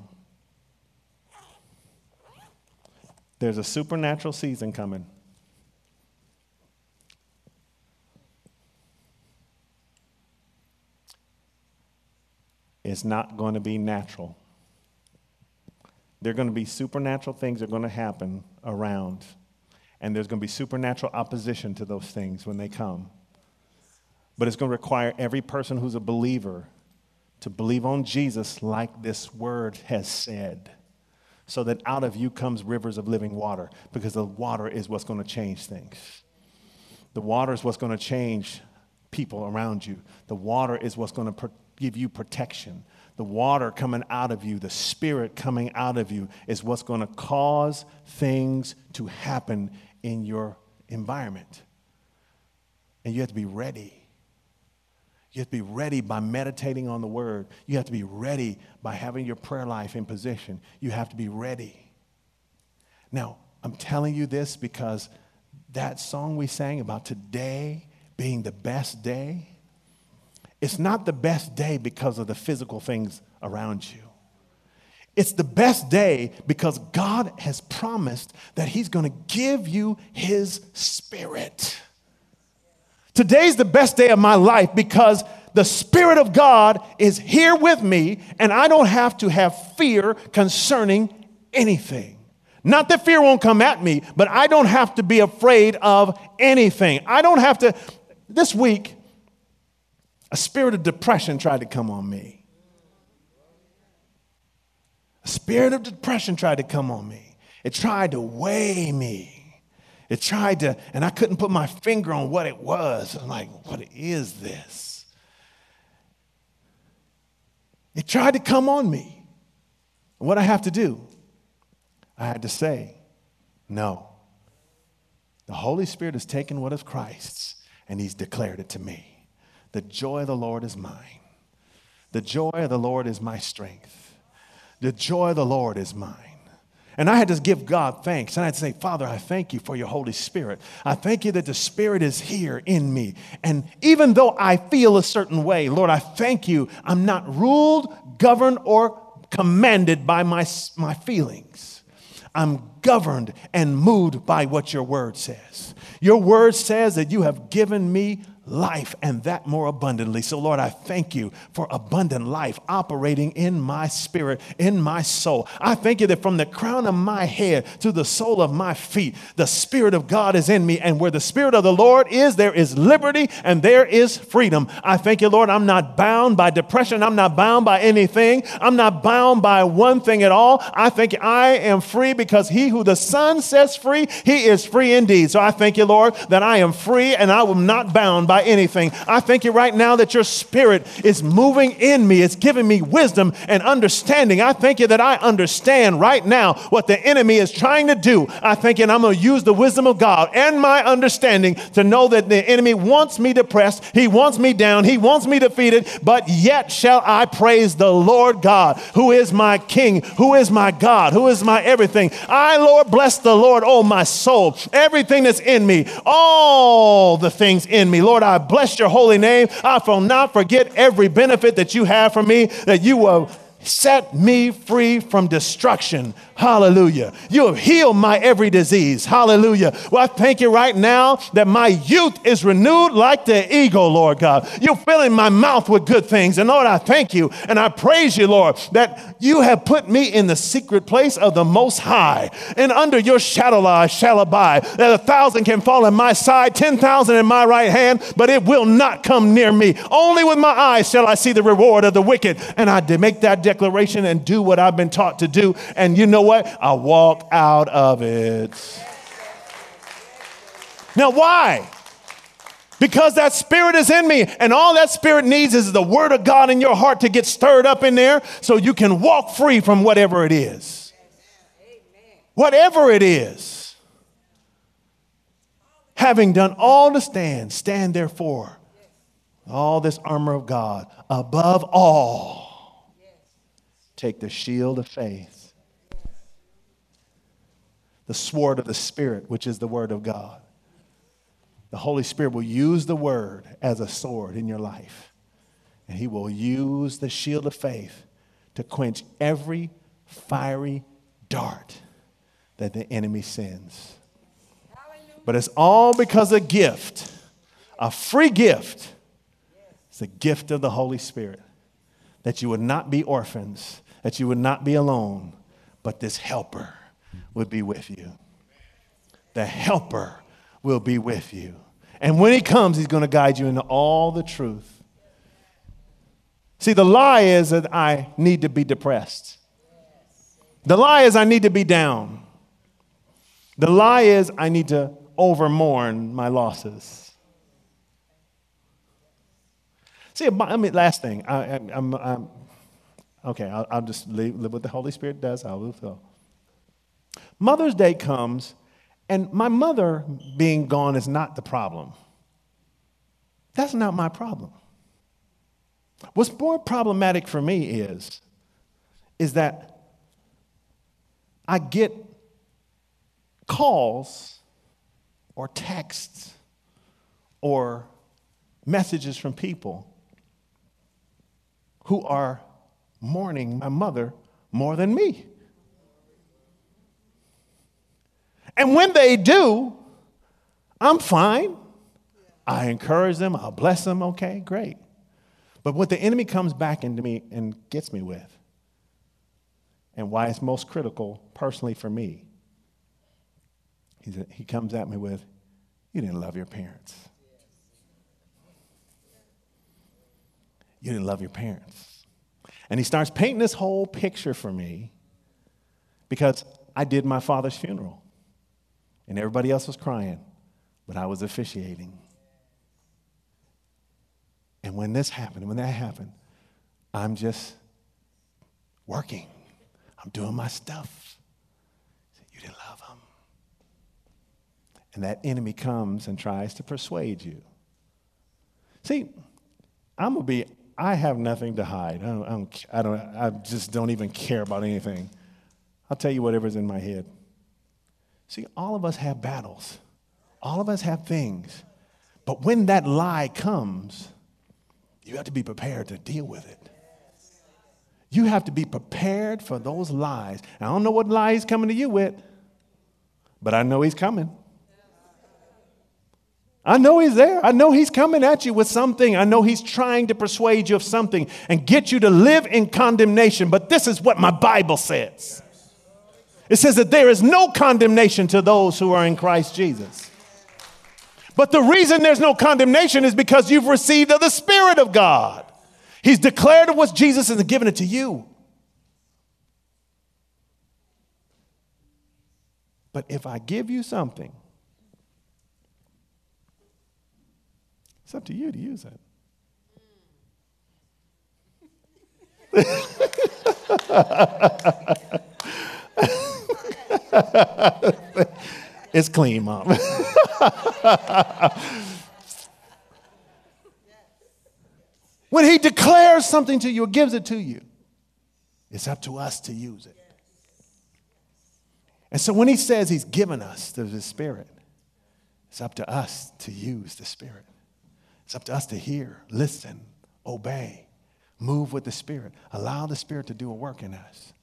There's a supernatural season coming. It's not going to be natural. There are going to be supernatural things that are going to happen around. And there's going to be supernatural opposition to those things when they come. But it's going to require every person who's a believer to believe on Jesus like this word has said, so that out of you comes rivers of living water, because the water is what's going to change things. The water is what's going to change people around you. The water is what's going to pro- give you protection. The water coming out of you, the Spirit coming out of you, is what's going to cause things to happen in your environment. And you have to be ready. You have to be ready by meditating on the word. You have to be ready by having your prayer life in position. You have to be ready. Now, I'm telling you this because that song we sang about today being the best day, it's not the best day because of the physical things around you. It's the best day because God has promised that he's going to give you his Spirit. Today's the best day of my life because the Spirit of God is here with me, and I don't have to have fear concerning anything. Not that fear won't come at me, but I don't have to be afraid of anything. I don't have to. This week, a spirit of depression tried to come on me. A spirit of depression tried to come on me. It tried to weigh me. It tried to, and I couldn't put my finger on what it was. I'm like, what is this? It tried to come on me. And what I have to do, I had to say, no. The Holy Spirit has taken what is Christ's, and he's declared it to me. The joy of the Lord is mine. The joy of the Lord is my strength. The joy of the Lord is mine. And I had to give God thanks. And I had to say, Father, I thank you for your Holy Spirit. I thank you that the Spirit is here in me. And even though I feel a certain way, Lord, I thank you. I'm not ruled, governed, or commanded by my, my feelings. I'm governed and moved by what your word says. Your word says that you have given me life, and that more abundantly. So, Lord, I thank you for abundant life operating in my spirit, in my soul. I thank you that from the crown of my head to the sole of my feet, the Spirit of God is in me. And where the Spirit of the Lord is, there is liberty and there is freedom. I thank you, Lord, I'm not bound by depression. I'm not bound by anything. I'm not bound by one thing at all. I think I am free because he who the Son sets free, he is free indeed. So I thank you, Lord, that I am free and I am not bound by anything. I thank you right now that your Spirit is moving in me. It's giving me wisdom and understanding. I thank you that I understand right now what the enemy is trying to do. I thank you, and I'm going to use the wisdom of God and my understanding to know that the enemy wants me depressed. He wants me down. He wants me defeated. But yet shall I praise the Lord God, who is my King, who is my God, who is my everything. I, Lord, bless the Lord, oh my soul, everything that's in me, all the things in me. Lord, I bless your holy name. I will not forget every benefit that you have for me, that you will set me free from destruction. Hallelujah. You have healed my every disease. Hallelujah. Well, I thank you right now that my youth is renewed like the eagle, Lord God. You're filling my mouth with good things. And Lord, I thank you and I praise you, Lord, that you have put me in the secret place of the Most High. And under your shadow I shall abide. That a thousand can fall on my side, ten thousand in my right hand, but it will not come near me. Only with my eyes shall I see the reward of the wicked. And I did make that declaration and do what I've been taught to do. And you know what? I walk out of it. Now, why? Because that Spirit is in me, and all that Spirit needs is the word of God in your heart to get stirred up in there so you can walk free from whatever it is. Whatever it is. Having done all to stand, stand therefore. All this armor of God. Above all, take the shield of faith. The sword of the Spirit, which is the word of God. The Holy Spirit will use the word as a sword in your life. And he will use the shield of faith to quench every fiery dart that the enemy sends. But it's all because a gift, a free gift. It's a gift of the Holy Spirit. That you would not be orphans, that you would not be alone, but this helper would be with you. the helper will be with you. And when he comes, he's going to guide you into all the truth. See, the lie is that I need to be depressed. The lie is I need to be down. The lie is I need to overmourn my losses. See, I mean, last thing. I, I, I'm, I'm, okay, I'll, I'll just live, live what the Holy Spirit does. I will go. Mother's Day comes, and my mother being gone is not the problem. That's not my problem. What's more problematic for me is, is that I get calls or texts or messages from people who are mourning my mother more than me. And when they do, I'm fine. I encourage them. I'll bless them. Okay, great. But what the enemy comes back into me and gets me with, and why it's most critical personally for me, he's, he comes at me with, you didn't love your parents. You didn't love your parents. And he starts painting this whole picture for me because I did my father's funeral and everybody else was crying, but I was officiating. And when this happened, when that happened, I'm just working. I'm doing my stuff. You didn't love him. And that enemy comes and tries to persuade you. See, I'm going to be, I have nothing to hide. I don't, I don't, I don't, I just don't even care about anything. I'll tell you whatever's in my head. See, all of us have battles. All of us have things. But when that lie comes, you have to be prepared to deal with it. You have to be prepared for those lies. I don't know what lie he's coming to you with, but I know he's coming. I know he's there. I know he's coming at you with something. I know he's trying to persuade you of something and get you to live in condemnation. But this is what my Bible says. It says that there is no condemnation to those who are in Christ Jesus. But the reason there's no condemnation is because you've received of the Spirit of God. He's declared it was Jesus and given it to you. But if I give you something, it's up to you to use it. It's clean, Mom. When he declares something to you or gives it to you, it's up to us to use it. And so when he says he's given us the Spirit, it's up to us to use the Spirit. It's up to us to hear, listen, obey, move with the Spirit. Allow the Spirit to do a work in us.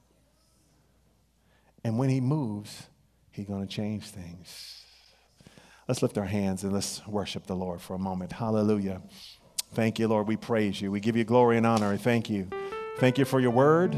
And when he moves, he's going to change things. Let's lift our hands and let's worship the Lord for a moment. Hallelujah. Thank you, Lord. We praise you. We give you glory and honor. Thank you. Thank you for your word.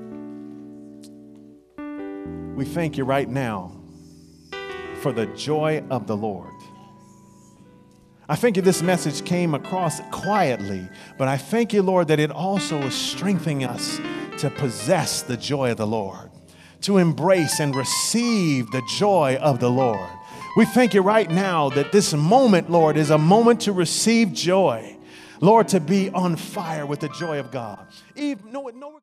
We thank you right now for the joy of the Lord. I thank you this message came across quietly, but I thank you, Lord, that it also is strengthening us to possess the joy of the Lord, to embrace and receive the joy of the Lord. We thank you right now that this moment, Lord, is a moment to receive joy. Lord, to be on fire with the joy of God. Eve, no, no.